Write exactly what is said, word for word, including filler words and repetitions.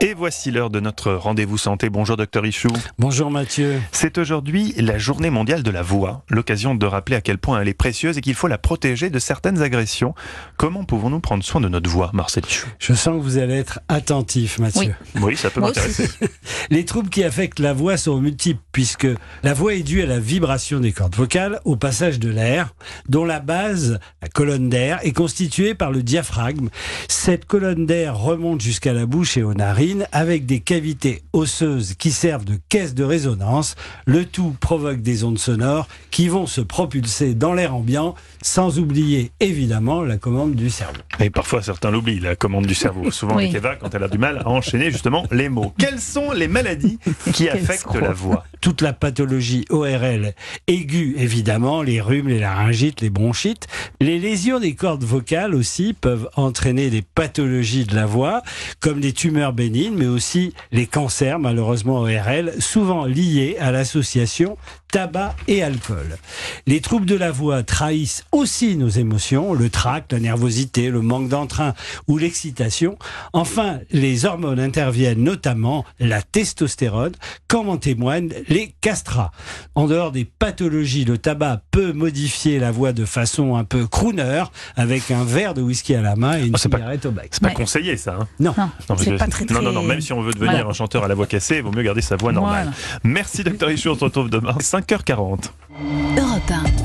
Et voici l'heure de notre rendez-vous santé. Bonjour docteur Ichou. Bonjour Mathieu. C'est aujourd'hui la journée mondiale de la voix, l'occasion de rappeler à quel point elle est précieuse et qu'il faut la protéger de certaines agressions. Comment pouvons-nous prendre soin de notre voix, Marcel Ichou? Je sens que vous allez être attentif, Mathieu. Oui, oui, ça peut Moi m'intéresser. Les troubles qui affectent la voix sont multiples, puisque la voix est due à la vibration des cordes vocales au passage de l'air, dont la base, la colonne d'air, est constituée par le diaphragme. Cette colonne d'air remonte jusqu'à la bouche et aux narines, avec des cavités osseuses qui servent de caisse de résonance. Le tout provoque des ondes sonores qui vont se propulser dans l'air ambiant, sans oublier évidemment la commande du cerveau. Et parfois certains l'oublient, la commande du cerveau. Souvent Oui. avec Eva, quand elle a du mal à enchaîner justement les mots. Quelles sont les maladies qui affectent escroc. la voix? Toute la pathologie O R L aiguë, évidemment, les rhumes, les laryngites, les bronchites. Les lésions des cordes vocales aussi peuvent entraîner des pathologies de la voix, comme les tumeurs bénignes, mais aussi les cancers, malheureusement O R L, souvent liés à l'association tabac et alcool. Les troubles de la voix trahissent aussi nos émotions, le trac, la nervosité, le manque d'entrain ou l'excitation. Enfin, les hormones interviennent, notamment la testostérone, comme en témoignent les castrats. En dehors des pathologies, le tabac peut modifier la voix de façon un peu crooner, avec un verre de whisky à la main et une Oh, c'est pas- cigarette au bec. C'est pas Ouais. conseillé ça, hein? Non. Non, Non, mais c'est je- pas très, très... non, non, non, même si on veut devenir Voilà. un chanteur à la voix cassée, il vaut mieux garder sa voix normale. Voilà. Merci docteur Ichou, on se retrouve demain, cinq heures quarante. Europe un.